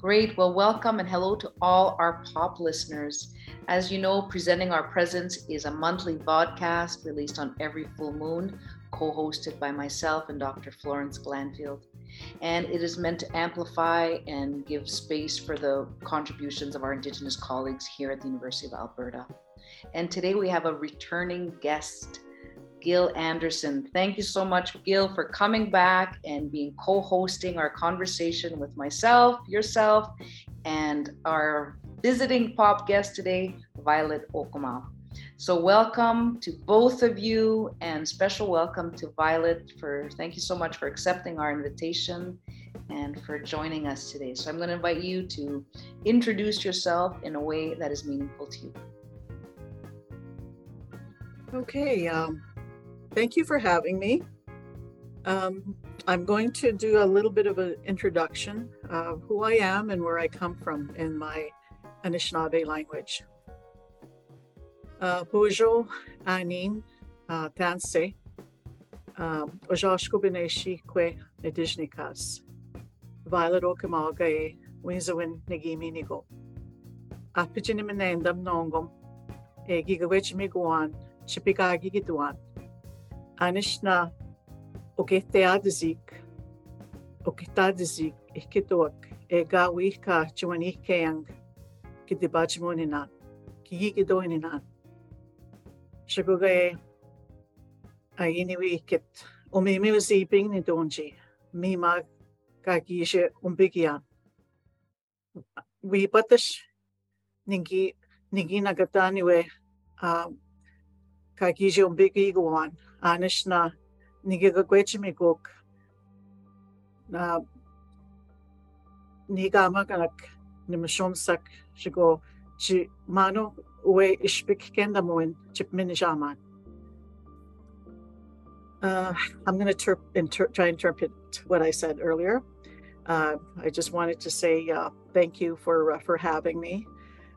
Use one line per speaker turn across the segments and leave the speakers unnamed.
Great. Well, welcome and hello to all our pop listeners. As you know, Presenting Our Presence is a monthly podcast released on every full moon, co hosted by myself and Dr. Florence Glanfield. And it is meant to amplify and give space for the contributions of our Indigenous colleagues here at the University of Alberta. And today we have a returning guest, Gil Anderson. Thank you so much, Gil, for coming back and being co-hosting our conversation with myself, yourself, and our visiting pop guest today, Violet Okuma. So welcome to both of you, and special welcome to Violet. Thank you so much for accepting our invitation and for joining us today. So I'm going to invite you to introduce yourself in a way that is meaningful to you.
Okay. Thank you for having me. I'm going to do a little bit of an introduction of who I am and where I come from in my Anishinaabe language. Pujo anin tanse ojashko beneshi kwe nedijnikas Violet Okuma e winzawin negimi nigo apijinimenendam nongom e gigawech miguan chipika gigituan Anishna oketadzik ikitoak egawika chuanikang kidibachmuninan kigidoininan shagugae ayiniwikit umimiusiping ni donji mima kagishe umbigian we batash ningi nagataniwe kagishe umbigiguan Anishna nigigagwechimigok na nigamaganak nimashomsak shigo chi mano uwe ishpik kendamuin chipminijaman. I'm going to try and interpret what I said earlier. I just wanted to say thank you for having me.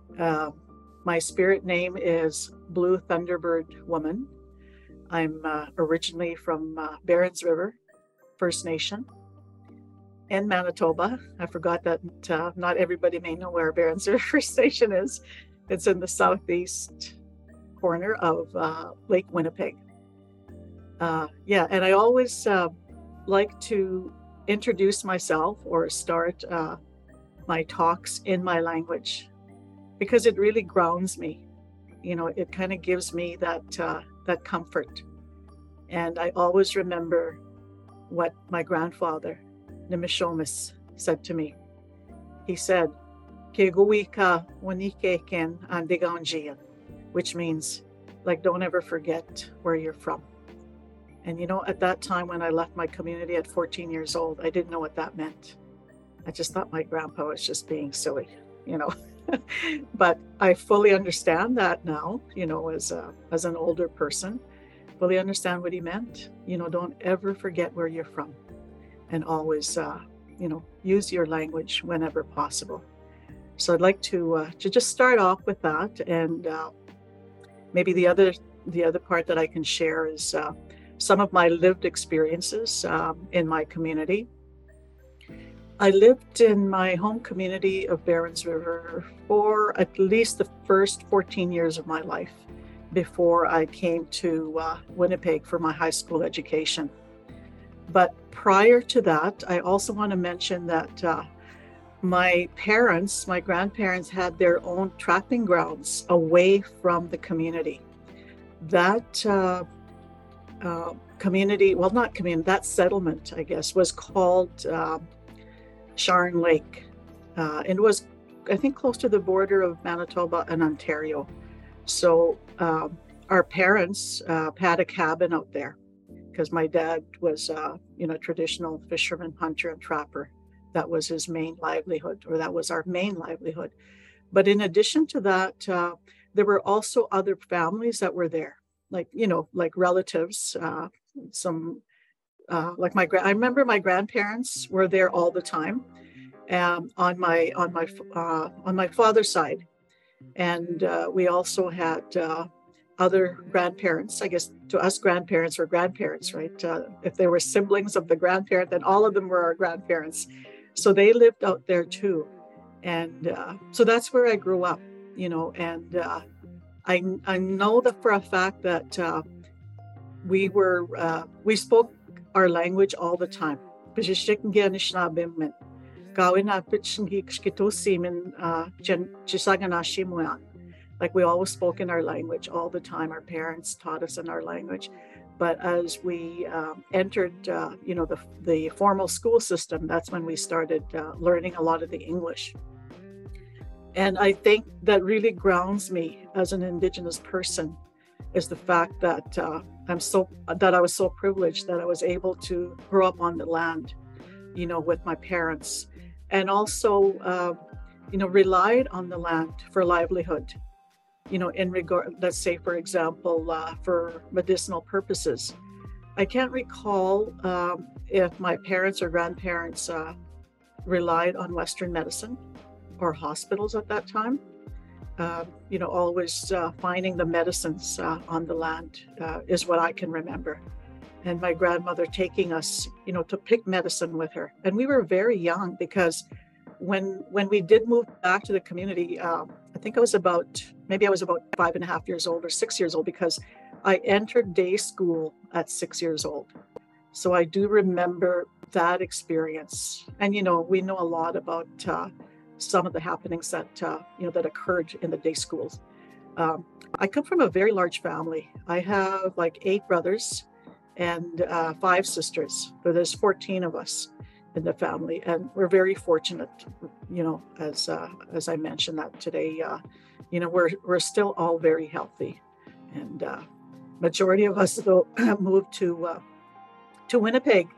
My spirit name is Blue Thunderbird Woman. I'm originally from Barons River First Nation in Manitoba. I forgot that not everybody may know where Barons River First Nation is. It's in the southeast corner of Lake Winnipeg. And I always like to introduce myself or start my talks in my language because it really grounds me. You know, it kind of gives me that comfort. And I always remember what my grandfather, Nimishomis, said to me. He said, Keguika wanike ken andiganjian, which means, like, don't ever forget where you're from. And, you know, at that time when I left my community at 14 years old, I didn't know what that meant. I just thought my grandpa was just being silly, you know. But I fully understand that now, you know, as an older person, fully understand what he meant. You know, don't ever forget where you're from and always, use your language whenever possible. So I'd like to just start off with that. And maybe the other part that I can share is some of my lived experiences in my community. I lived in my home community of Barons River for at least the first 14 years of my life before I came to Winnipeg for my high school education. But prior to that, I also want to mention that my grandparents had their own trapping grounds away from the community. That that settlement, I guess, was called Sharn Lake. And it was, I think, close to the border of Manitoba and Ontario. So our parents had a cabin out there because my dad was, traditional fisherman, hunter, and trapper. That was his main livelihood, or that was our main livelihood. But in addition to that, there were also other families that were there, like relatives, I remember my grandparents were there all the time, on my father's side, and we also had other grandparents. I guess to us, grandparents were grandparents, right? If they were siblings of the grandparent, then all of them were our grandparents. So they lived out there too. And so that's where I grew up, and I know that for a fact that we spoke our language all the time. Like we always spoke in our language all the time. Our parents taught us in our language. But as we entered, the formal school system, that's when we started learning a lot of the English. And I think that really grounds me as an Indigenous person is the fact that I was so privileged that I was able to grow up on the land, with my parents, and also, relied on the land for livelihood. In regard, let's say, for example, for medicinal purposes. I can't recall if my parents or grandparents relied on Western medicine or hospitals at that time. Always finding the medicines on the land is what I can remember. And my grandmother taking us, to pick medicine with her. And we were very young because when we did move back to the community, I think I was about 5.5 years old or 6 years old, because I entered day school at 6 years old. So I do remember that experience. And, we know a lot about some of the happenings that, that occurred in the day schools. I come from a very large family. I have like 8 brothers and 5 sisters. So there's 14 of us in the family, and we're very fortunate, as I mentioned that today, we're still all very healthy, and majority of us though moved to Winnipeg.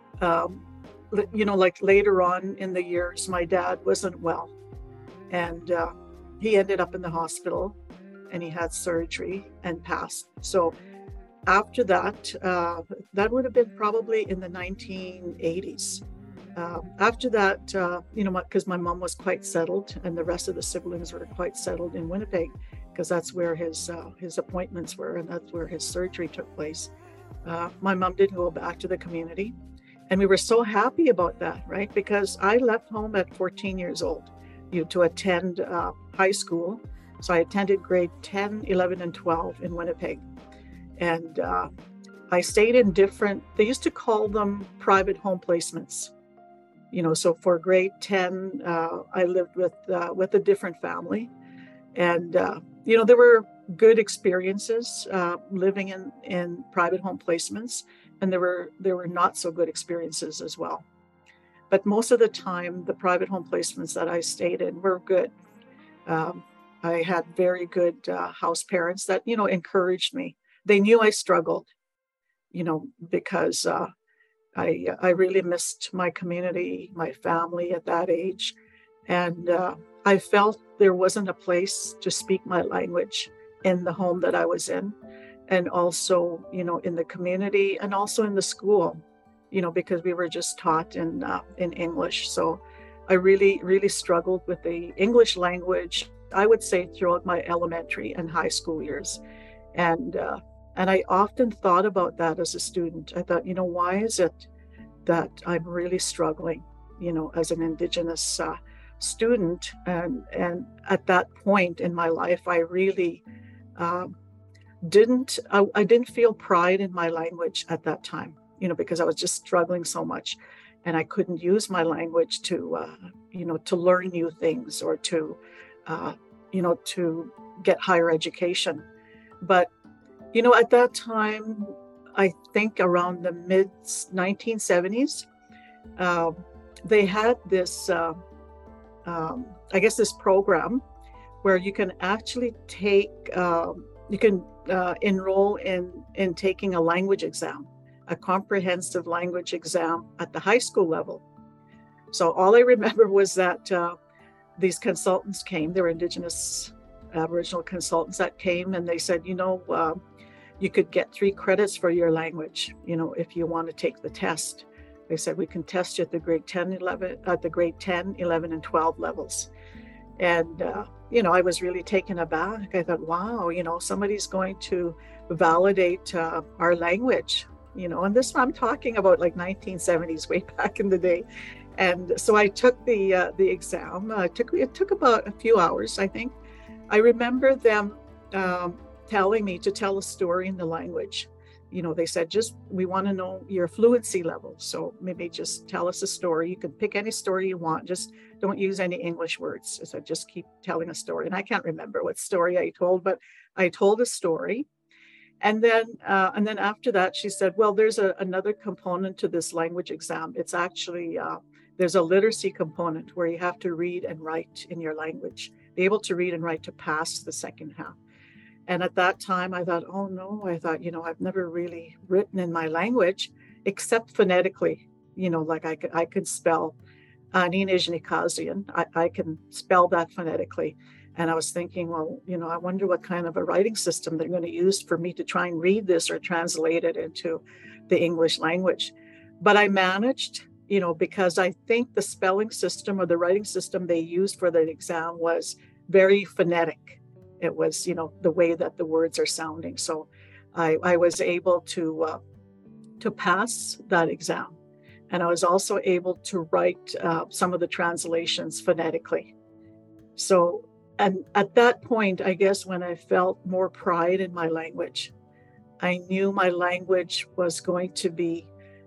Like later on in the years, my dad wasn't well, and he ended up in the hospital, and he had surgery and passed. So after that, that would have been probably in the 1980s. After that, because my mom was quite settled and the rest of the siblings were quite settled in Winnipeg, because that's where his appointments were and that's where his surgery took place. My mom didn't go back to the community, and we were so happy about that, right? Because I left home at 14 years old, to attend high school. So I attended grade 10, 11, and 12 in Winnipeg. And I stayed in they used to call them private home placements. So for grade 10, I lived with a different family. And, there were good experiences living in private home placements, and there were not so good experiences as well. But most of the time, the private home placements that I stayed in were good. I had very good house parents that, encouraged me. They knew I struggled, because I really missed my community, my family at that age. And I felt there wasn't a place to speak my language in the home that I was in, and also, in the community, and also in the school, because we were just taught in English. So I really, really struggled with the English language, I would say, throughout my elementary and high school years. And I often thought about that as a student. I thought, why is it that I'm really struggling, as an Indigenous student? And at that point in my life, I really didn't feel pride in my language at that time, because I was just struggling so much, and I couldn't use my language to learn new things or to get higher education. But at that time, I think around the mid 1970s, they had this, this program where you can actually enroll in taking a language exam, a comprehensive language exam at the high school level. So all I remember was that these consultants came. They were Indigenous Aboriginal consultants that came, and they said, you could get 3 credits for your language, if you want to take the test. They said, we can test you at the grade 10, 11, and 12 levels. And, I was really taken aback. I thought, wow, somebody's going to validate our language, and this, I'm talking about like 1970s, way back in the day. And so I took the exam. It took about a few hours, I think. I remember them telling me to tell a story in the language. They said, we want to know your fluency level. So maybe just tell us a story. You can pick any story you want. Just don't use any English words. So just keep telling a story. And I can't remember what story I told, but I told a story. And then after that, she said, well, there's another component to this language exam. It's actually, there's a literacy component where you have to read and write in your language, be able to read and write to pass the second half. And at that time, I thought, oh no, I've never really written in my language except phonetically, like I could spell Ninijnikazian. I can spell that phonetically. And I was thinking, well, I wonder what kind of a writing system they're going to use for me to try and read this or translate it into the English language. But I managed, because I think the spelling system or the writing system they used for the exam was very phonetic. It was, the way that the words are sounding. So I was able to pass that exam. And I was also able to write some of the translations phonetically. So, and at that point, I guess when I felt more pride in my language, I knew my language was going to be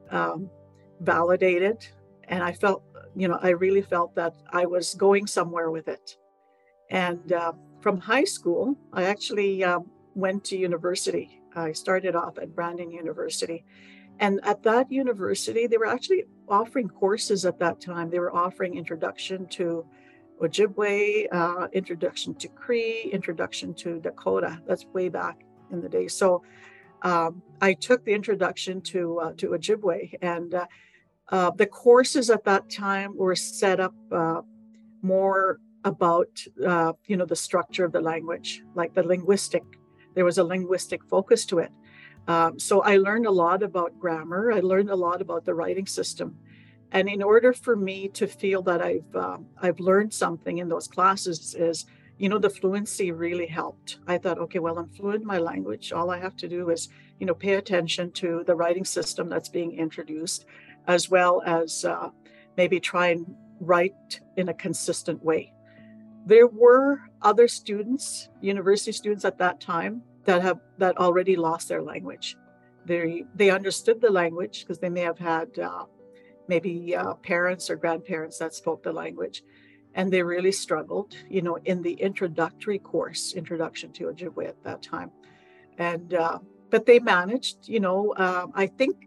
validated. And I felt, I really felt that I was going somewhere with it. And from high school, I actually went to university. I started off at Brandon University. And at that university, they were actually offering courses at that time. They were offering introduction to Ojibwe, introduction to Cree, introduction to Dakota. That's way back in the day. So I took the introduction to Ojibwe, and the courses at that time were set up more about the structure of the language, like the linguistic. There was a linguistic focus to it. So I learned a lot about grammar. I learned a lot about the writing system. And in order for me to feel that I've learned something in those classes is, the fluency really helped. I thought, okay, well, I'm fluent in my language. All I have to do is, pay attention to the writing system that's being introduced, as well as maybe try and write in a consistent way. There were other students, university students at that time, that already lost their language. They understood the language because they may have had maybe parents or grandparents that spoke the language, and they really struggled, in the introductory course, Introduction to Ojibwe at that time. And but they managed. I think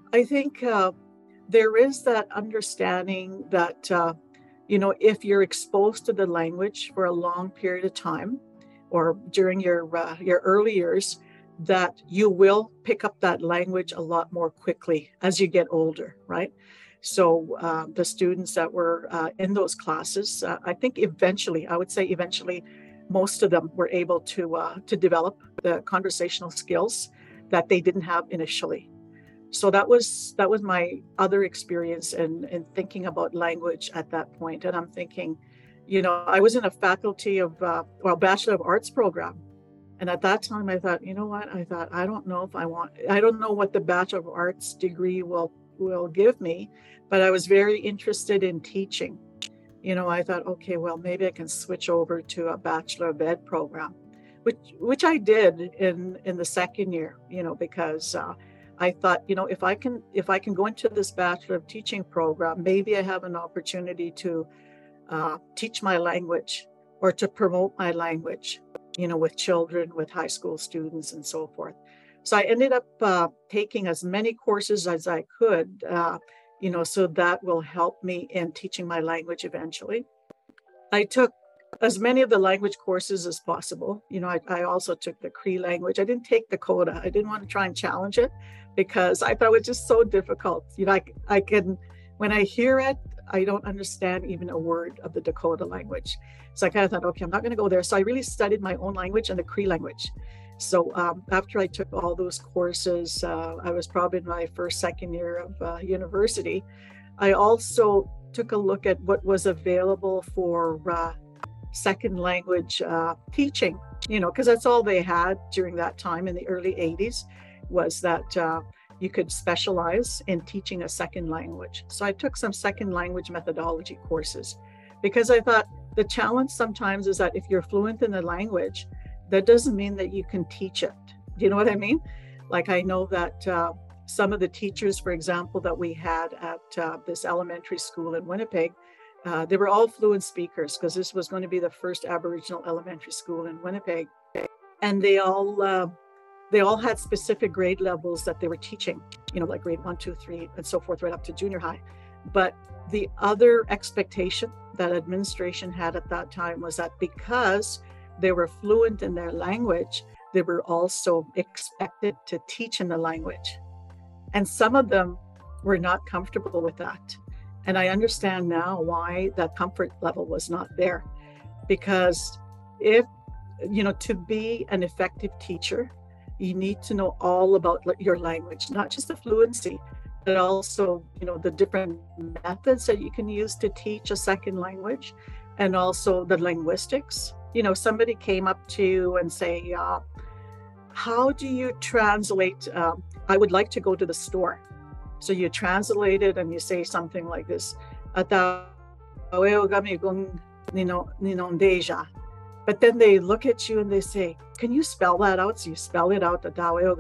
there is that understanding that if you're exposed to the language for a long period of time, or during your early years, that you will pick up that language a lot more quickly as you get older, right? So the students that were in those classes, I think eventually, most of them were able to develop the conversational skills that they didn't have initially. So that was my other experience in thinking about language at that point. And I'm thinking, I was in a faculty of, Bachelor of Arts program. And at that time, I thought, I don't know what the Bachelor of Arts degree will give me, but I was very interested in teaching. I thought, okay, well, maybe I can switch over to a Bachelor of Ed program, which I did in the second year, because I thought, if I can go into this Bachelor of Teaching program, maybe I have an opportunity to teach my language or to promote my language, with children, with high school students and so forth. So I ended up taking as many courses as I could, so that will help me in teaching my language eventually. I took as many of the language courses as possible. I also took the Cree language. I didn't take Dakota. I didn't want to try and challenge it because I thought it was just so difficult. I can, when I hear it, I don't understand even a word of the Dakota language. So I kind of thought, okay, I'm not going to go there. So I really studied my own language and the Cree language. So after I took all those courses, I was probably in my second year of university. I also took a look at what was available for second language teaching, because that's all they had during that time in the early 80s was that, you could specialize in teaching a second language. So I took some second language methodology courses because I thought the challenge sometimes is that if you're fluent in the language, that doesn't mean that you can teach it. Do you know what I mean? Like I know that some of the teachers, for example, that we had at this elementary school in Winnipeg, they were all fluent speakers because this was going to be the first Aboriginal elementary school in Winnipeg. And they all had specific grade levels that they were teaching, like grade 1, 2, 3, and so forth, right up to junior high. But the other expectation that administration had at that time was that because they were fluent in their language, they were also expected to teach in the language. And some of them were not comfortable with that. And I understand now why that comfort level was not there. Because to be an effective teacher, you need to know all about your language, not just the fluency, but also, the different methods that you can use to teach a second language, and also the linguistics. Somebody came up to you and say, how do you translate, I would like to go to the store. So you translate it and you say something like this, but then they look at you and they say, can you spell that out? So you spell it out,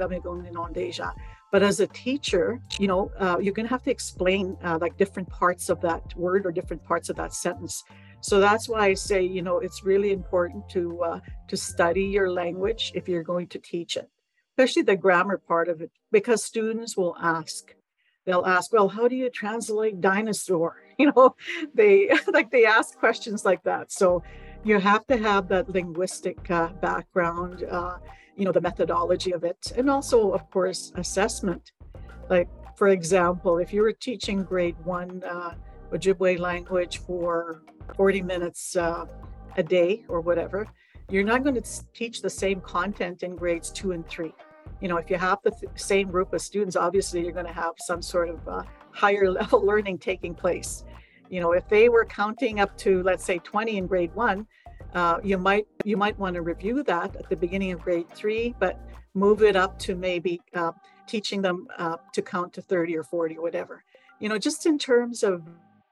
but as a teacher, you're going to have to explain like different parts of that word or different parts of that sentence. So that's why I say, it's really important to study your language if you're going to teach it, especially the grammar part of it, because students will ask. They'll ask, well, how do you translate dinosaur? They ask questions like that. So you have to have that linguistic background, the methodology of it, and also, of course, assessment. Like, for example, if you were teaching grade 1 Ojibwe language for 40 minutes a day or whatever, you're not going to teach the same content in grades 2 and 3. If you have the same group of students, obviously you're going to have some sort of higher level learning taking place. If they were counting up to, let's say, 20 in grade 1, you might want to review that at the beginning of grade 3, but move it up to maybe teaching them to count to 30 or 40 or whatever. Just in terms of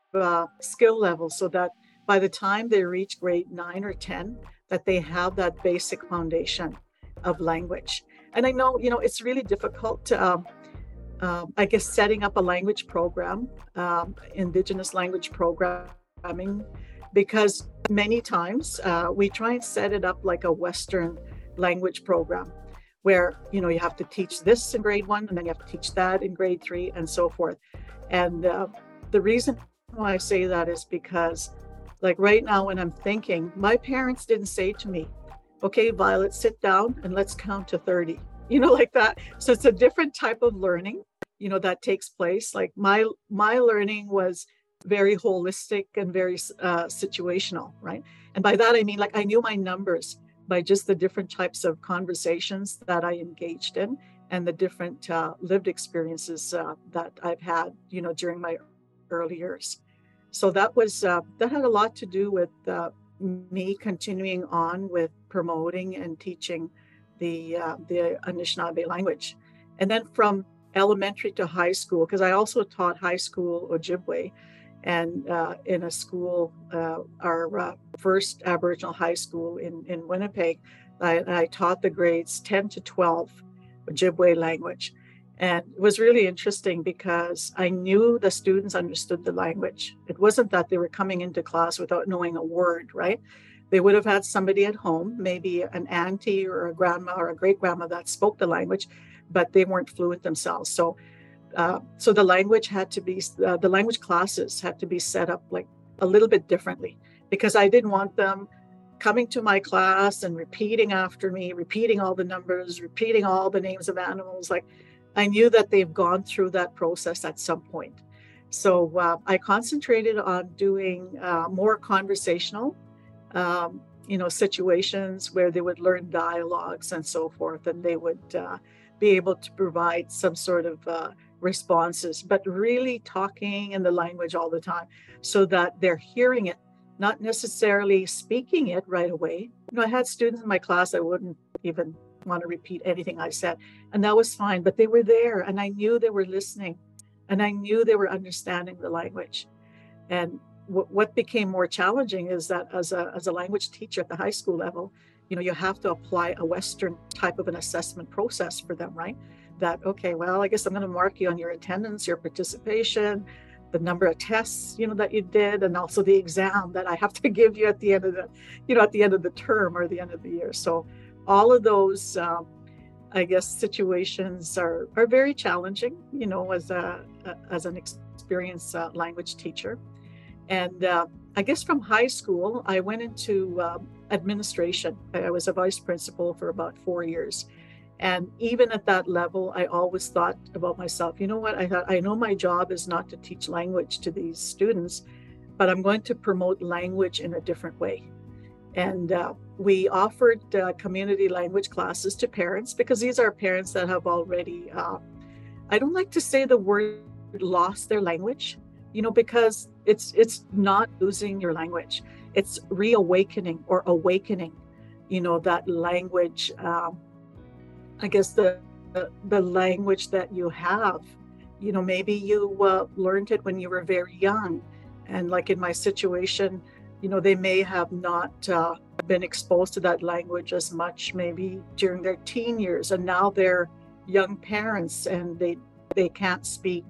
skill level, so that by the time they reach grade 9 or 10, that they have that basic foundation of language. And I know, it's really difficult to, I guess, setting up a language program, Indigenous language programming, because many times we try and set it up like a Western language program where, you have to teach this in grade 1 and then you have to teach that in grade 3 and so forth. And the reason why I say that is because, like right now when I'm thinking, my parents didn't say to me, okay, Violet, sit down and let's count to 30, like that. So it's a different type of learning, that takes place. Like my learning was very holistic and very situational, right? And by that, I mean, like I knew my numbers by just the different types of conversations that I engaged in and the different lived experiences that I've had, during my early years. So that had a lot to do with me continuing on with promoting and teaching the Anishinaabe language. And then from elementary to high school, because I also taught high school Ojibwe, and in a school, our first Aboriginal high school in Winnipeg, I taught the grades 10 to 12 Ojibwe language. And it was really interesting because I knew the students understood the language. It wasn't that they were coming into class without knowing a word, right? They would have had somebody at home, maybe an auntie or a grandma or a great grandma that spoke the language, but they weren't fluent themselves. So the language the language classes had to be set up like a little bit differently, because I didn't want them coming to my class and repeating after me, repeating all the numbers, repeating all the names of animals. Like I knew that they've gone through that process at some point. So I concentrated on doing more conversational, situations where they would learn dialogues and so forth, and they would be able to provide some sort of responses, but really talking in the language all the time so that they're hearing it, not necessarily speaking it right away. I had students in my class that wouldn't even want to repeat anything I said. And that was fine. But they were there and I knew they were listening and I knew they were understanding the language. And what became more challenging is that as a language teacher at the high school level, you have to apply a Western type of an assessment process for them, right? That, okay, well, I guess I'm going to mark you on your attendance, your participation, the number of tests, that you did, and also the exam that I have to give you at the end of the term or the end of the year. So all of those, I guess, situations are very challenging, as an experienced language teacher. And I guess from high school, I went into administration. I was a vice principal for about 4 years. And even at that level, I always thought about myself, you know what? I thought, I know my job is not to teach language to these students, but I'm going to promote language in a different way. And we offered community language classes to parents because these are parents that have already, I don't like to say the word lost their language, because it's not losing your language. It's reawakening or awakening, that language. I guess the language that you have, maybe you learned it when you were very young. And like in my situation, they may have not been exposed to that language as much, maybe during their teen years. And now they're young parents and they can't speak,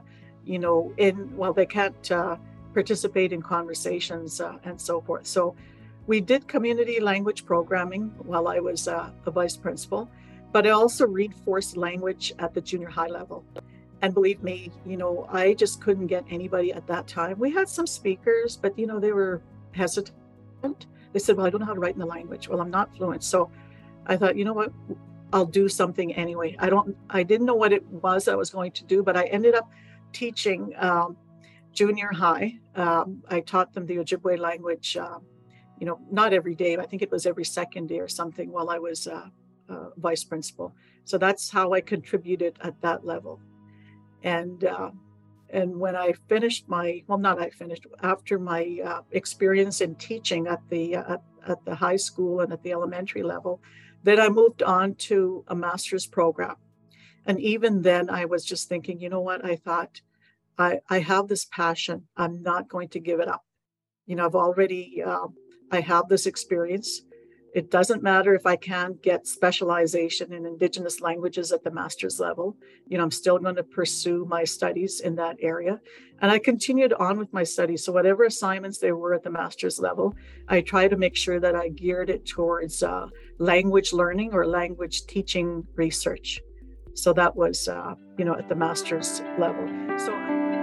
they can't participate in conversations and so forth. So we did community language programming while I was a vice principal. But I also reinforced language at the junior high level. And believe me, I just couldn't get anybody at that time. We had some speakers, but, they were hesitant. They said, well, I don't know how to write in the language. Well, I'm not fluent. So I thought, you know what, I'll do something anyway. I didn't know what it was I was going to do, but I ended up teaching junior high. I taught them the Ojibwe language, not every day. I think it was every second day or something while I was vice principal. So that's how I contributed at that level. And when I finished after my experience in teaching at the high school and at the elementary level, then I moved on to a master's program. And even then I was just thinking, you know what, I thought I have this passion. I'm not going to give it up. I've already, I have this experience. It doesn't matter if I can't get specialization in Indigenous languages at the master's level. I'm still going to pursue my studies in that area. And I continued on with my studies. So whatever assignments there were at the master's level, I try to make sure that I geared it towards language learning or language teaching research. So that was, at the master's level. So.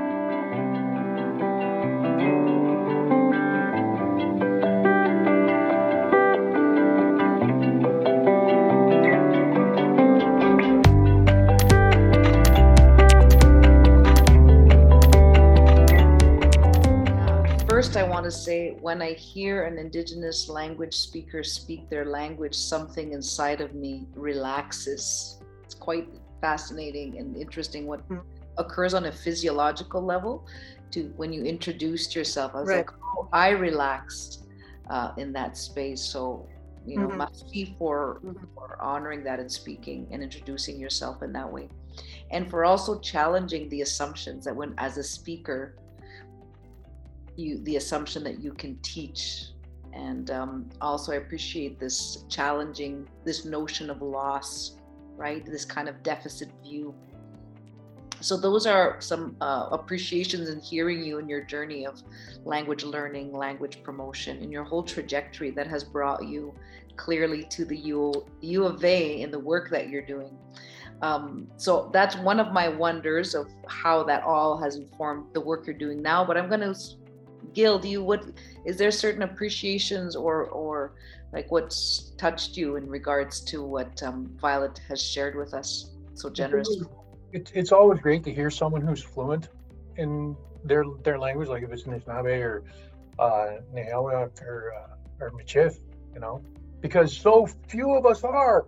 First, I want to say, when I hear an Indigenous language speaker speak their language, something inside of me relaxes. It's quite fascinating and interesting what occurs on a physiological level to when you introduced yourself. I was like, oh, I relaxed in that space. So, merci for honoring that and speaking and introducing yourself in that way. And for also challenging the assumptions that when, as a speaker, the assumption that you can teach. And also I appreciate this challenging this notion of loss, right? This kind of deficit view. So those are some appreciations in hearing you in your journey of language learning, language promotion, and your whole trajectory that has brought you clearly to the U of A in the work that you're doing. So that's one of my wonders of how that all has informed the work you're doing now. But I'm going to, Gil, is there certain appreciations or like what's touched you in regards to what Violet has shared with us so generously?
It's always great to hear someone who's fluent in their language, like if it's Anishinaabe or Nehawa or Michif, because so few of us are.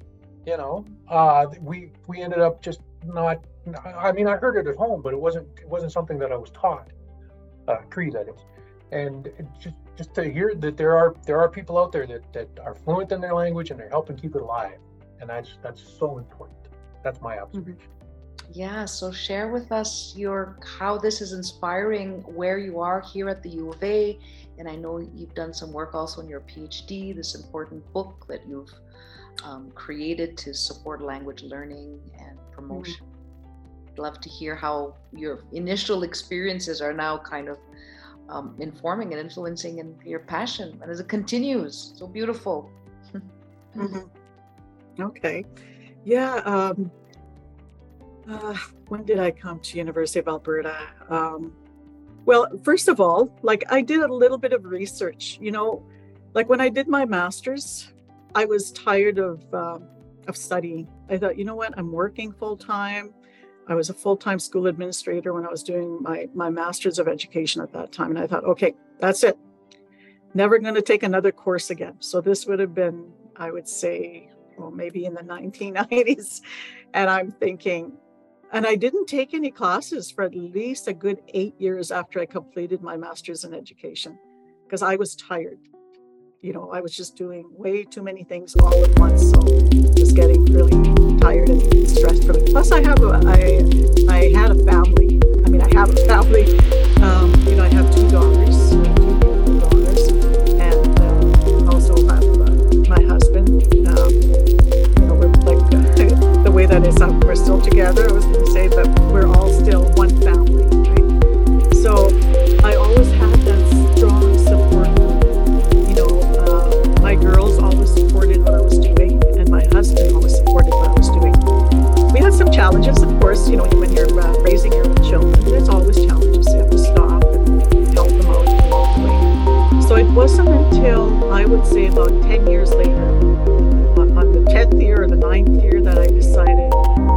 We ended up just not. I mean, I heard it at home, but it wasn't something that I was taught. Cree, that is, and just to hear that there are people out there that are fluent in their language and they're helping keep it alive. And that's so important. That's my observation.
Yeah, so share with us how this is inspiring where you are here at the U of A. And I know you've done some work also in your PhD, this important book that you've created to support language learning and promotion. I'd love to hear how your initial experiences are now kind of informing and influencing in your passion, and as it continues. So beautiful.
Okay. Yeah. When did I come to University of Alberta? Well, first of all, like I did a little bit of research, like when I did my master's, I was tired of studying. I thought, you know what, I'm working full time. I was a full-time school administrator when I was doing my master's of education at that time. And I thought, okay, that's it. Never going to take another course again. So this would have been, I would say, well, maybe in the 1990s. And I'm thinking, and I didn't take any classes for at least a good 8 years after I completed my master's in education, because I was tired. I was just doing way too many things all at once. So I was getting really tired and stressed from it. Plus I had a family. I have a family. I have 2 daughters, 2 beautiful daughters, and also have my husband. We're like the way that is, we're still together. I was going to say that we're all still one family, right? So I always had that strong support. My girls always supported what I was doing, and my husband always supported what I was doing. We had some challenges, of course, when you're raising your own children, there's always challenges. You have to stop and help them out along the way. So it wasn't until, I would say, about 10 years later, on the 10th year or the 9th year, that I decided,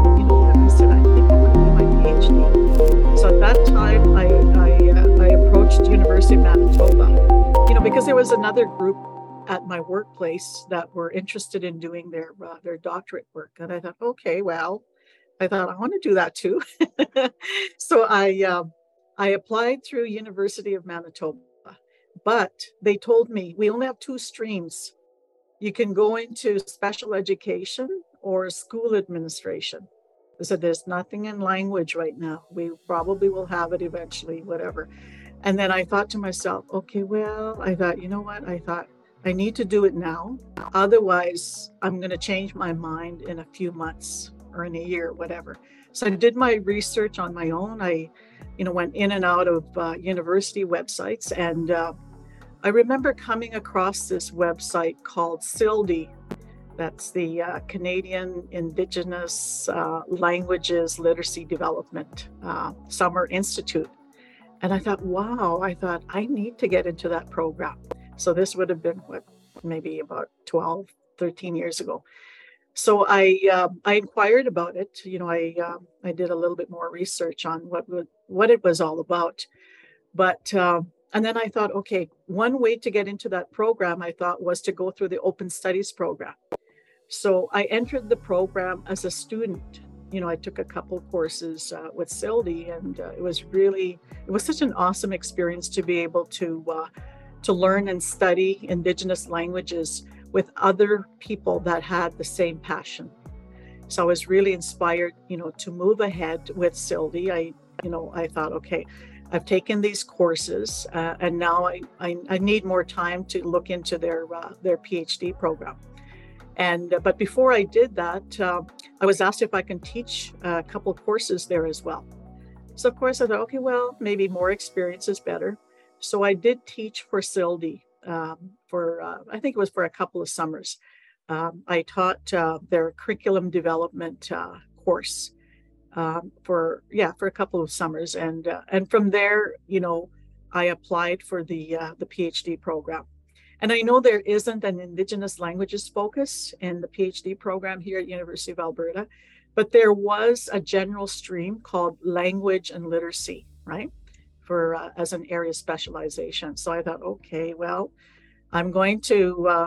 I said, I think I'm going to do my PhD. So at that time, I approached University of Manitoba, because there was another group at my workplace that were interested in doing their doctorate work. And I thought, okay, well, I want to do that too. So I applied through University of Manitoba, but they told me we only have 2 streams. You can go into special education or school administration. They said, there's nothing in language right now. We probably will have it eventually, whatever. And then I thought to myself, okay, well, I thought, you know what? I thought, I need to do it now. Otherwise, I'm going to change my mind in a few months or in a year, whatever. So I did my research on my own. I, went in and out of university websites. And I remember coming across this website called CILDI. That's the Canadian Indigenous Languages Literacy Development Summer Institute. And I thought, wow, I need to get into that program. So this would have been maybe about 12, 13 years ago. So I inquired about it. I did a little bit more research on what it was all about. But and then I thought, okay, one way to get into that program, I thought, was to go through the Open Studies program. So I entered the program as a student. I took a couple courses with CILDI, and it was such an awesome experience to be able to learn and study Indigenous languages with other people that had the same passion. So I was really inspired, to move ahead with CILDI. I thought, okay, I've taken these courses, and now I need more time to look into their PhD program. But before I did that, I was asked if I can teach a couple courses there as well. So of course I thought, okay, well, maybe more experience is better. So I did teach for CILDI I think it was for a couple of summers. I taught their curriculum development course for a couple of summers, and from there, I applied for the PhD program. And I know there isn't an Indigenous languages focus in the PhD program here at University of Alberta, but there was a general stream called language and literacy, right? For as an area specialization. So I thought, okay, well, I'm going to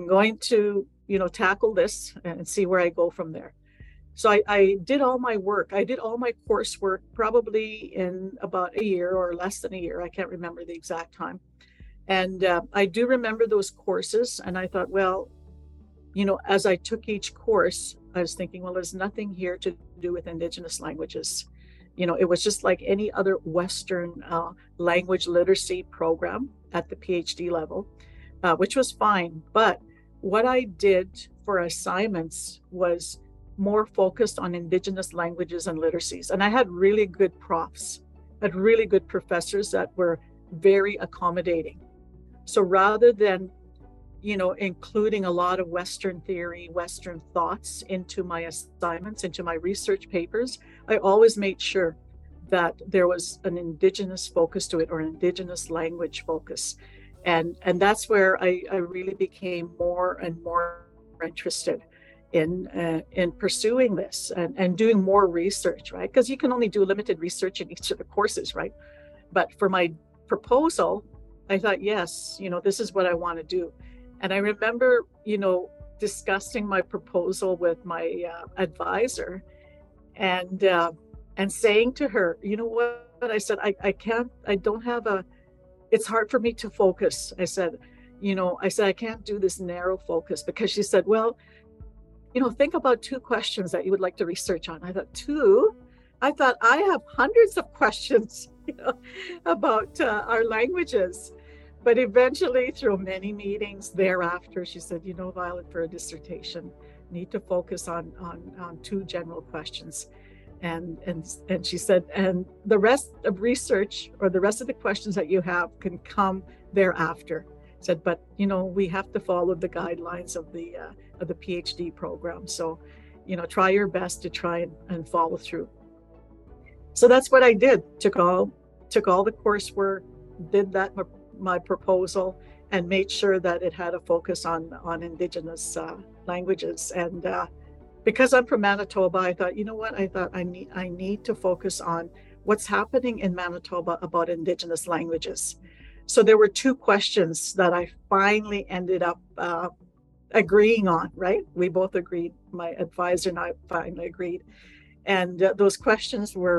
tackle this and see where I go from there. So I did all my work. I did all my coursework probably in about a year or less than a year. I can't remember the exact time. And I do remember those courses. And I thought, well, as I took each course, I was thinking, well, there's nothing here to do with Indigenous languages. It was just like any other Western language literacy program at the PhD level, which was fine. But what I did for assignments was more focused on Indigenous languages and literacies. And I had really good profs, had really good professors that were very accommodating. So rather than including a lot of Western theory, Western thoughts into my assignments, into my research papers, I always made sure that there was an Indigenous focus to it, or an Indigenous language focus. And that's where I really became more and more interested in pursuing this and doing more research, right? Because you can only do limited research in each of the courses, right? But for my proposal, I thought, yes, this is what I want to do. And I remember, discussing my proposal with my advisor, and saying to her, you know what? I said, it's hard for me to focus. I said, I can't do this narrow focus, because she said, well, think about 2 questions that you would like to research on. I thought, 2? I thought I have hundreds of questions, about our languages. But eventually, through many meetings thereafter, she said, Violet, for a dissertation, need to focus on 2 general questions. And she said, and the rest of research, or the rest of the questions that you have, can come thereafter. Said, but we have to follow the guidelines of the PhD program. So, try your best to try and follow through. So that's what I did. Took all the coursework, did that, my proposal, and made sure that it had a focus on Indigenous languages. And because I'm from Manitoba, I thought, I need to focus on what's happening in Manitoba about Indigenous languages. So there were 2 questions that I finally ended up agreeing on, right? We both agreed, my advisor and I finally agreed. And those questions were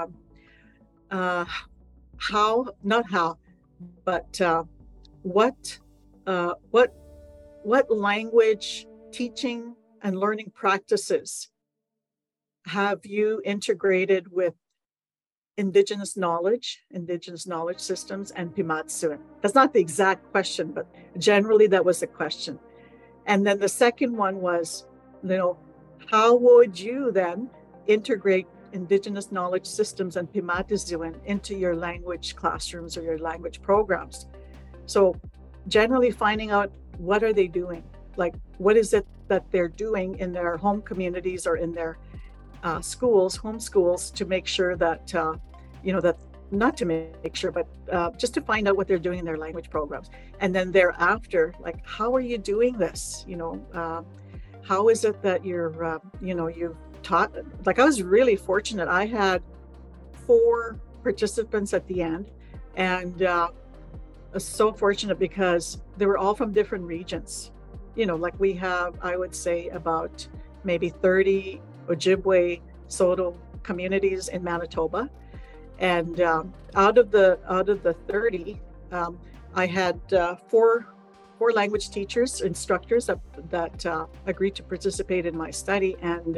what language teaching and learning practices have you integrated with Indigenous knowledge systems, and Pimatsuin? That's not the exact question, but generally that was the question. And then the second one was, how would you then integrate Indigenous knowledge systems and Pimatsuin into your language classrooms or your language programs? So generally finding out, what are they doing? Like, what is it that they're doing in their home communities or in their schools, home schools, to make sure that, that not to make sure, but just to find out what they're doing in their language programs. And then thereafter, like, how are you doing this? How is it that you're, you've taught? Like, I was really fortunate. I had 4 participants at the end, and I was so fortunate because they were all from different regions. Like we have, I would say, about maybe 30 Ojibwe Saulteaux communities in Manitoba. And out of the 30, I had 4 language teachers, instructors that agreed to participate in my study, and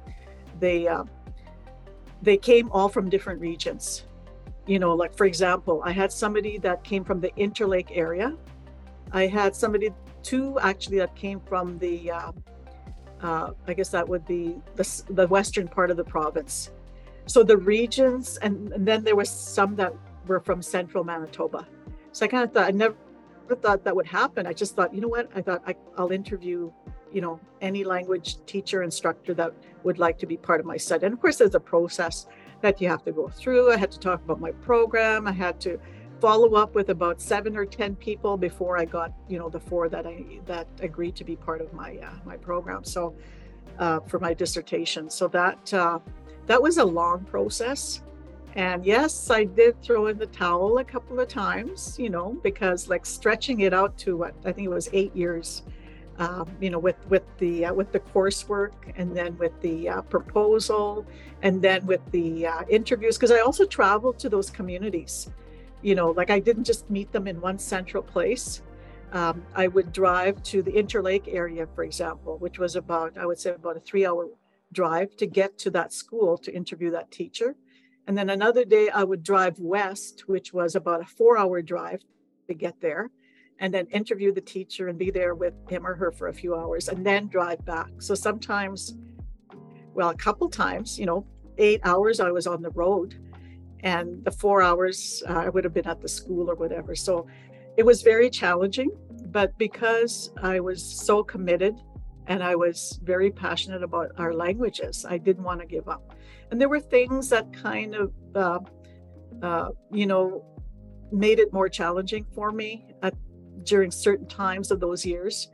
they came all from different regions. Like, for example, I had somebody that came from the Interlake area. I had 2 actually that came from the I guess that would be the western part of the province. So the regions, and then there was some that were from central Manitoba. So I kind of thought, I never thought that would happen. I just thought, I'll interview, any language teacher, instructor that would like to be part of my study. And of course, there's a process that you have to go through. I had to talk about my program. I had to follow up with about 7 or 10 people before I got, the 4 that agreed to be part of my program. So for my dissertation. So that was a long process. And yes, I did throw in the towel a couple of times, because like stretching it out to I think it was 8 years, with the coursework, and then with the proposal, and then with the interviews, because I also traveled to those communities. Like I didn't just meet them in one central place. I would drive to the Interlake area, for example, which was about, I would say, about a 3-hour drive to get to that school to interview that teacher. And then another day I would drive west, which was about a 4-hour drive to get there, and then interview the teacher and be there with him or her for a few hours and then drive back. So sometimes, well, a couple times, 8 hours I was on the road, and the 4 hours I would have been at the school or whatever. So it was very challenging, but because I was so committed and I was very passionate about our languages, I didn't want to give up. And there were things that kind of, made it more challenging for me during certain times of those years.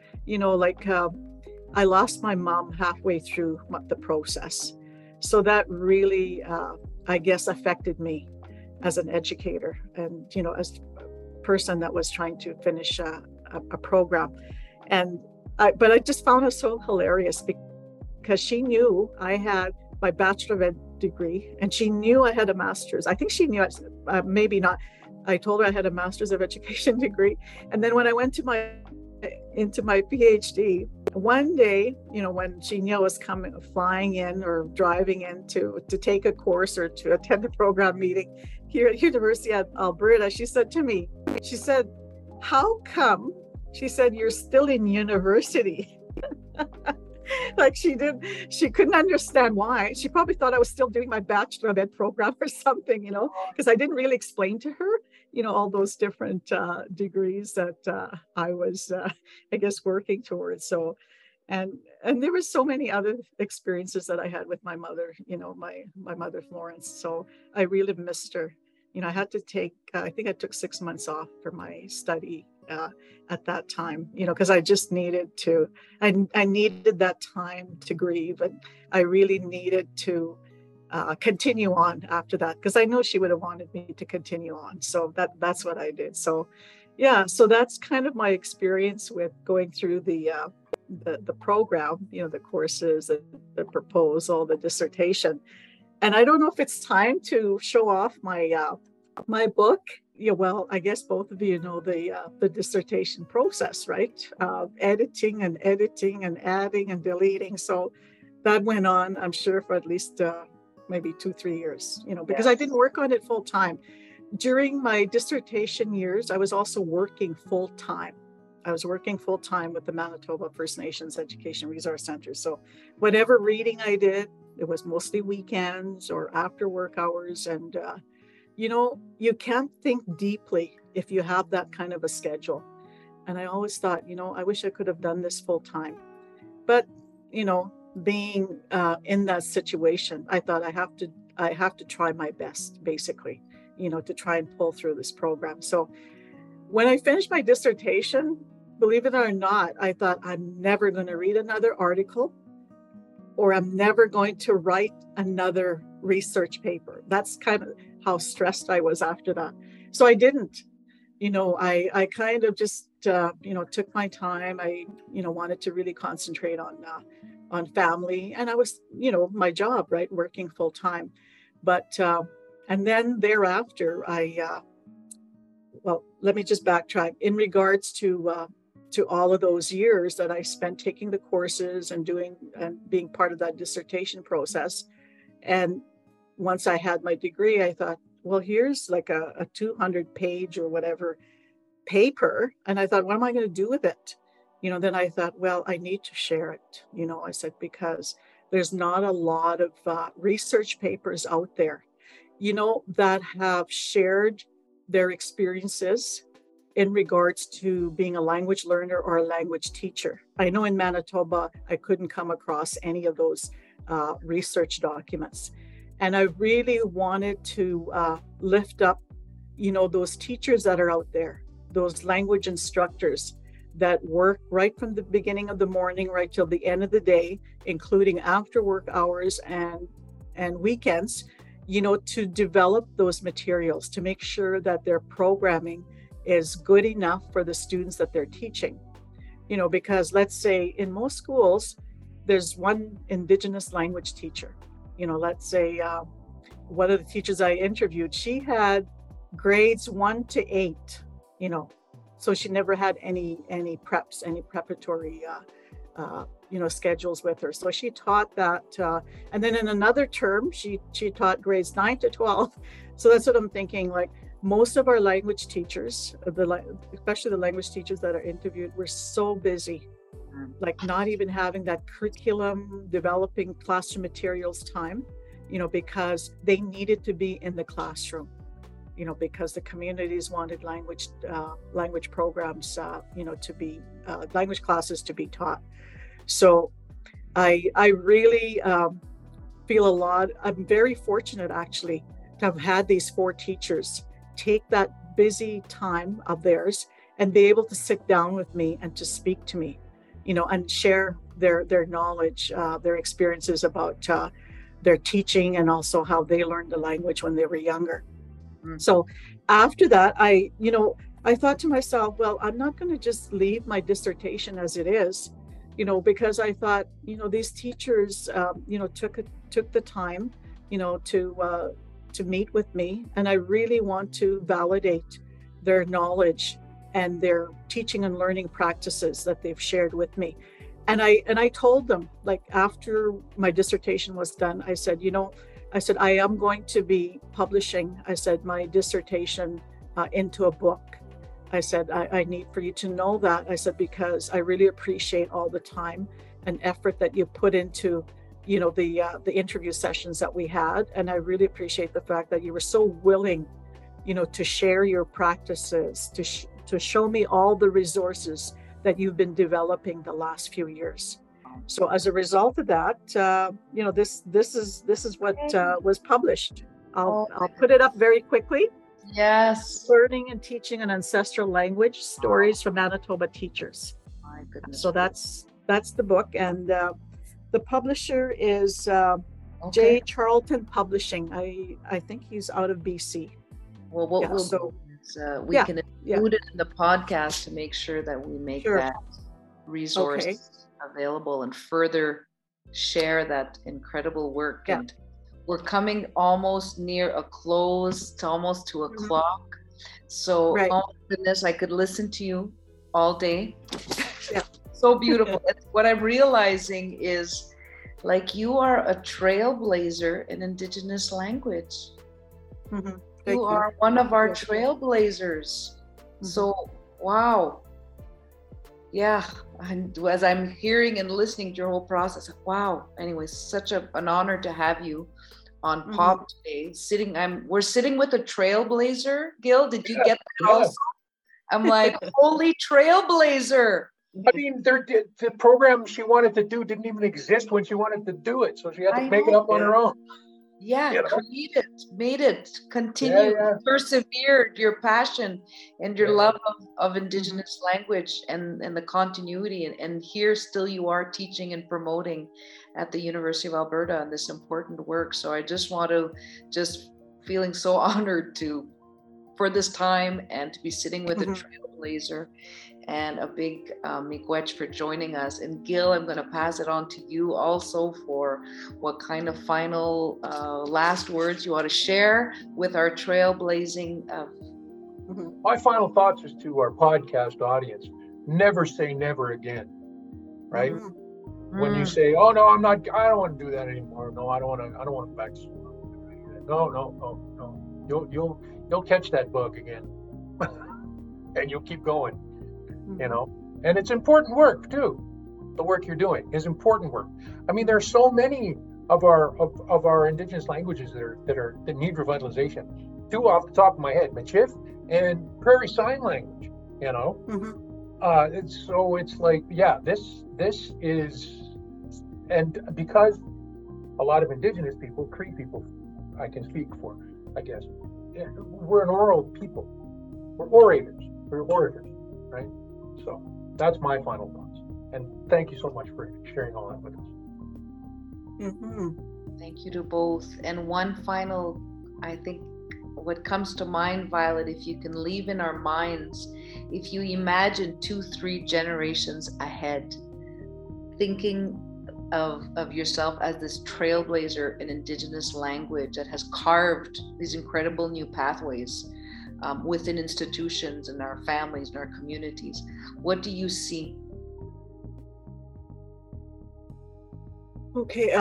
I lost my mom halfway through the process. So that really, I guess, affected me as an educator and, as a person that was trying to finish a program. But I just found it so hilarious because she knew I had my Bachelor of Ed degree and she knew I had a master's. I think she knew, maybe not. I told her I had a Master's of Education degree. And then when I went into my PhD, one day, when she knew I was flying in or driving in to take a course or to attend a program meeting here at University of Alberta, she said to me, how come, she said, you're still in university? Like she couldn't understand why. She probably thought I was still doing my Bachelor of Ed program or something, because I didn't really explain to her, all those different degrees that I was, I guess, working towards. So, and there were so many other experiences that I had with my mother, my mother, Florence. So I really missed her. I had to I think I took 6 months off for my study at that time, because I just needed I needed that time to grieve, and I really needed to continue on after that, because I know she would have wanted me to continue on. So that's what I did. So yeah, so that's kind of my experience with going through the program, the courses, the proposal, the dissertation. And I don't know if it's time to show off my book. Yeah, well, I guess both of you know the dissertation process, right? Editing and adding and deleting. So that went on, I'm sure, for at least maybe 2-3 years, because I didn't work on it full time. During my dissertation years, I was also working full time. I was working full time with the Manitoba First Nations Education Resource Center. So whatever reading I did, it was mostly weekends or after work hours. And you can't think deeply if you have that kind of a schedule. And I always thought, I wish I could have done this full time. But, being in that situation, I thought I have to try my best, basically, to try and pull through this program. So when I finished my dissertation, believe it or not, I thought I'm never going to read another article, or I'm never going to write another research paper. That's kind of how stressed I was after that. So I didn't, I kind of just, took my time. I, wanted to really concentrate on family, and I was, my job, right, working full time. But, and then thereafter, let me just backtrack in regards to all of those years that I spent taking the courses and doing and being part of that dissertation process. And once I had my degree, I thought, well, here's like a 200-page or whatever paper. And I thought, what am I going to do with it? Then I thought, well, I need to share it. I said, because there's not a lot of research papers out there, that have shared their experiences in regards to being a language learner or a language teacher. I know in Manitoba, I couldn't come across any of those research documents. And I really wanted to lift up, those teachers that are out there, those language instructors that work right from the beginning of the morning right till the end of the day, including after work hours and weekends, to develop those materials, to make sure that their programming is good enough for the students that they're teaching. Because let's say in most schools, there's one Indigenous language teacher. Let's say one of the teachers I interviewed, she had grades 1 to 8, So she never had any preparatory schedules with her. So she taught that, and then in another term, she taught grades 9 to 12. So that's what I'm thinking. Like most of our language teachers, especially the language teachers that are interviewed, were so busy, like not even having that curriculum, developing classroom materials time, because they needed to be in the classroom, because the communities wanted language programs, to be language classes to be taught. So I really feel a lot. I'm very fortunate actually to have had these 4 teachers take that busy time of theirs and be able to sit down with me and to speak to me, and share their knowledge, their experiences about their teaching, and also how they learned the language when they were younger. So after that, I thought to myself, well, I'm not going to just leave my dissertation as it is, because I thought, these teachers, took the time, to meet with me, and I really want to validate their knowledge and their teaching and learning practices that they've shared with me. And I told them, like, after my dissertation was done, I said, I am going to be publishing, I said, my dissertation into a book. I said, I need for you to know that. I said, because I really appreciate all the time and effort that you put into, the interview sessions that we had. And I really appreciate the fact that you were so willing, to share your practices, to show me all the resources that you've been developing the last few years. So as a result of that, this is what was published. I'll put it up very quickly.
Yes.
Learning and Teaching an Ancestral Language, Stories from Manitoba Teachers.
My goodness.
So that's the book, and the publisher is J. Charlton Publishing. I think he's out of BC.
Well, what we'll do is we can include it in the podcast to make sure that we make that resource available and further share that incredible work. And we're coming almost near a close, to almost to a clock. So, oh my goodness, I could listen to you all day. So beautiful. What I'm realizing is, like, you are a trailblazer in Indigenous language. You are one of our trailblazers. So, wow. Yeah, and as I'm hearing and listening to your whole process, wow. Anyway, such an honor to have you on POP today. We're sitting with a trailblazer. Gil, did you get that also? I'm like, holy trailblazer.
I mean, the program she wanted to do didn't even exist when she wanted to do it, so she had to make it up on her own.
Yeah, created, made it, continued, persevered your passion and your love of Indigenous language and the continuity. And here still you are teaching and promoting at the University of Alberta on this important work. So I just want to feeling so honored for this time and to be sitting with a trailblazer. And a big miigwech for joining us. And Gil, I'm going to pass it on to you also for what kind of final last words you want to share with our trailblazing.
My final thoughts is to our podcast audience: never say never again. Right? When you say, "Oh no, I don't want to do that anymore. No, I don't want to go back to school." No. You'll catch that bug again, and you'll keep going. And it's important work too. The work you're doing is important work. I mean, there are so many of our Indigenous languages that need revitalization. 2 off the top of my head: Michif and Prairie Sign Language. It's like, this is, and because a lot of Indigenous people, Cree people, I can speak for, I guess, we're an oral people. We're orators. Right? So that's my final thoughts. And thank you so much for sharing all that with us.
Thank you to both. And one final, I think, what comes to mind, Violet, if you can leave in our minds, if you imagine 2-3 generations ahead, thinking of yourself as this trailblazer in Indigenous language that has carved these incredible new pathways within institutions and our families and our communities. What do you see?
Okay.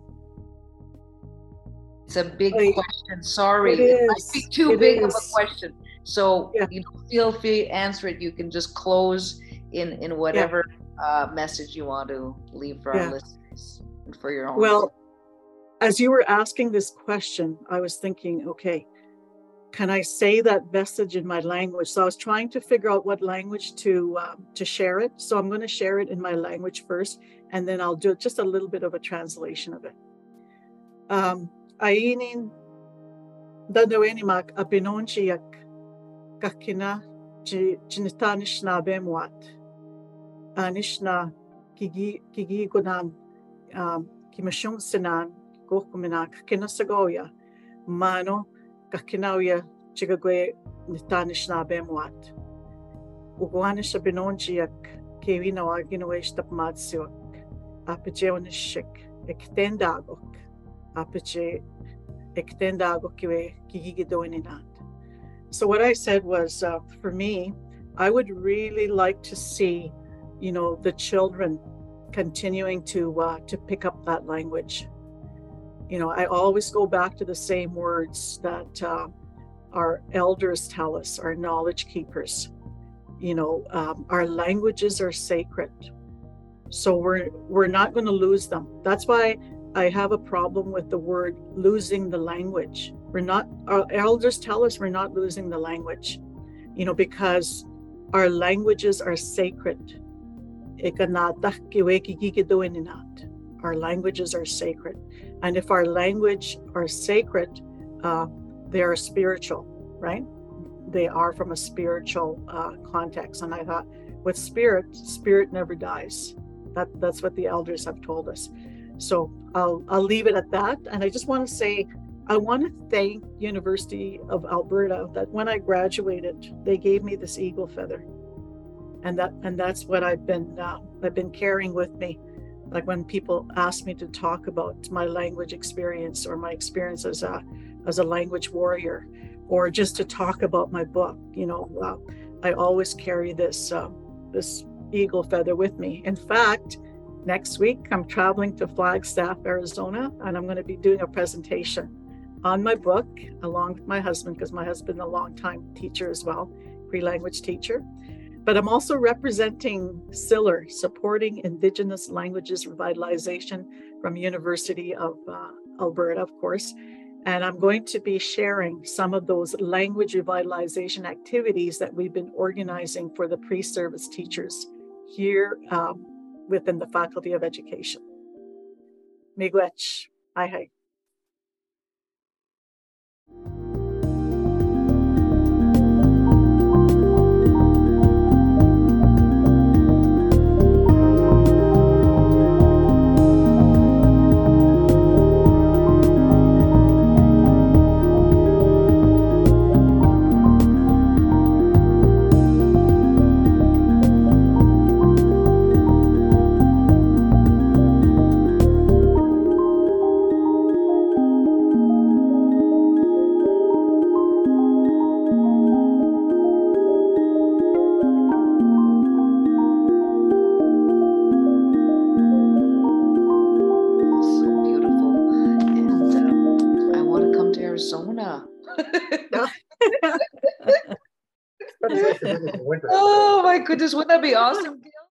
It's a big question. Sorry,
it
might be
is.
too
It
big of
is.
a question. So
Yeah.
feel free to answer it. You can just close in whatever message you want to leave for our listeners and for your own.
Well, as you were asking this question, I was thinking, okay, can I say that message in my language? So I was trying to figure out what language to share it. So I'm going to share it in my language first, and then I'll do just a little bit of a translation of it. Ainin dadawenimak abinonchiak kakina jinitanish bemwat anishna kigi gonan kimashung sinan gokuminak kinasagoya mano kakinauya chigagwe nitanish bemwat uguanish abinonchiak kewina waginowesh tapmatsuak apijeonishik ektendagok apiche ektendagok kiwe kigigidoininat. So what I said was, for me, I would really like to see, the children continuing to pick up that language. I always go back to the same words that our elders tell us, our knowledge keepers. Our languages are sacred, so we're not going to lose them. That's why I have a problem with the word losing the language. Our elders tell us we're not losing the language, because our languages are sacred. Our languages are sacred. And if our language are sacred, they are spiritual, right? They are from a spiritual context. And I thought, with spirit never dies. That's what the elders have told us. So I'll leave it at that. And I just want to say, I want to thank University of Alberta that when I graduated, they gave me this eagle feather, and that's what I've been carrying with me. Like when people ask me to talk about my language experience or my experience as a language warrior, or just to talk about my book, I always carry this eagle feather with me. In fact, next week I'm traveling to Flagstaff, Arizona, and I'm going to be doing a presentation on my book along with my husband, because my husband is a longtime teacher as well, pre-language teacher. But I'm also representing SILR, Supporting Indigenous Languages Revitalization, from University of Alberta, of course. And I'm going to be sharing some of those language revitalization activities that we've been organizing for the pre-service teachers here within the Faculty of Education. Miigwech. Ai.
Oh my goodness, wouldn't that be awesome?